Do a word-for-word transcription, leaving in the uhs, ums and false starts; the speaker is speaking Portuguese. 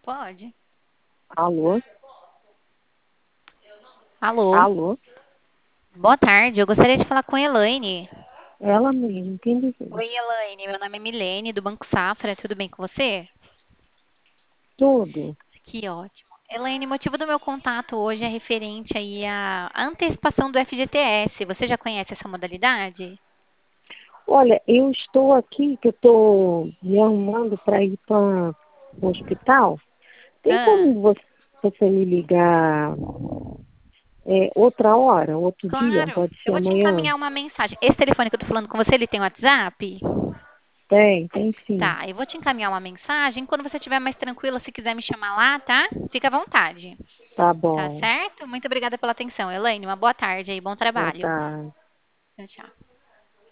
Pode. Alô? Alô? Alô? Boa tarde, eu gostaria de falar com a Elaine. Ela mesmo, quem Oi, deseja? Elaine, meu nome é Milene, do Banco Safra, tudo bem com você? Tudo. Que ótimo. Elaine, o motivo do meu contato hoje é referente aí à antecipação do F G T S. Você já conhece essa modalidade? Olha, eu estou aqui, que eu estou me arrumando para ir para o hospital. Tem Ah, como você, você me ligar é, outra hora, outro dia? claro. Pode Eu ser vou te amanhã? encaminhar uma mensagem. Esse telefone que eu tô falando com você, ele tem WhatsApp? Tem, tem sim. Tá, eu vou te encaminhar uma mensagem. Quando você estiver mais tranquila, se quiser me chamar lá, tá? Fica à vontade. Tá Tá bom. certo? Muito obrigada pela atenção, Elaine. Uma boa tarde aí, bom Boa trabalho. tarde. Tchau, tchau.